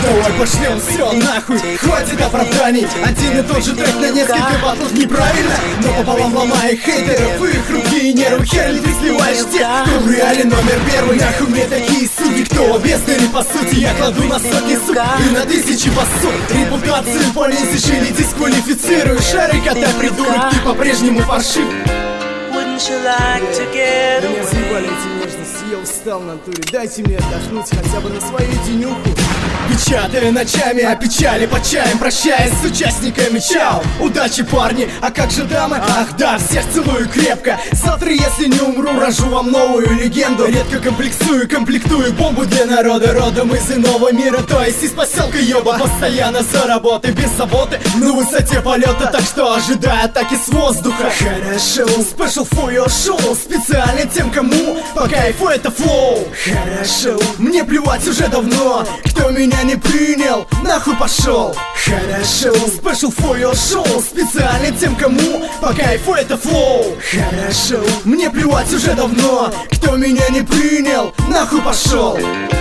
Давай пошлем все нахуй, хватит оправданий. Один и тот же трек на несколько батлов неправильно, но пополам ломая хейтеров и их руки и нервы. Херли ты сливаешь тех, кто в реале номер первый. Нахуй мне такие суки, кто бездари по сути. Я кладу на сотни сук и на тысячи басов. Репутацию понизишь или дисквалифицируешь. Шары кота придурок, ты по-прежнему фаршив. Меня съебали эти нежности, я устал на туре. Дайте мне отдохнуть хотя бы на свою денюху. Печатаю ночами о печали по чаям, прощаясь с участниками. Чао, удачи, парни, а как же дамы? Ах да, всех целую крепко. Завтра, если не умру, рожу вам новую легенду. Редко комплексую, комплектую бомбу для народа. Родом из иного мира, то есть из поселка ёба. Постоянно за работой, без заботы, на высоте полета. Так что ожидаю атаки с воздуха. Хорошо, special for your show. Специально тем, кому по кайфу это флоу. Хорошо, мне плевать уже давно, кто меня не принял, нахуй пошел. Хорошо, special for your show. Специально тем, кому по кайфу это флоу. Хорошо, мне плевать уже давно, кто меня не принял, нахуй пошел.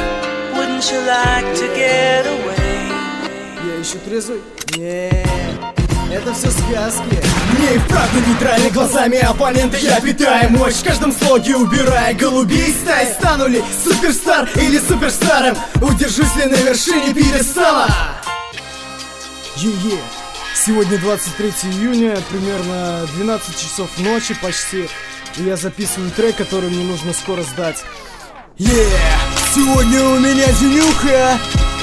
Я еще трезвый? Нет, это все сказки. Мне и вправду нейтральны глазами оппонента. Я питаю мощь в каждом слоге, убирая голубей стай. Стану ли суперстар или суперстаром? Удержусь ли на вершине пьедестала? Сегодня 23 июня, примерно 12 часов ночи почти. И я записываю трек, который мне нужно скоро сдать. Сегодня у меня денюха.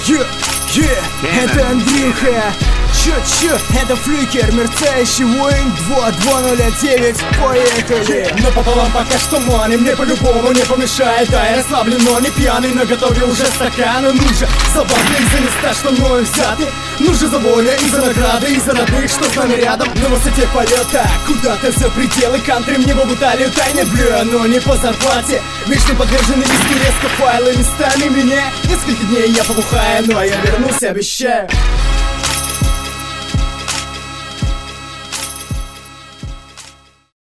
Это Андрюха. Чё, это фликер, мерцающий воин 2209, поехали! Но пополам пока что мани, мне по-любому не помешает. Да, я расслаблен, но не пьяный, на готове уже стаканы. Ну же, забавно из-за места, что мною взяты. Ну же, за воля, из-за награды, из-за родных, что с нами рядом. На высоте полета, куда-то за пределы кантри. Мне в Италию тайне, бля, но не по зарплате. Вечно подвержены виски, резко файлы местами. Меня несколько дней я побухаю, но я вернусь, обещаю.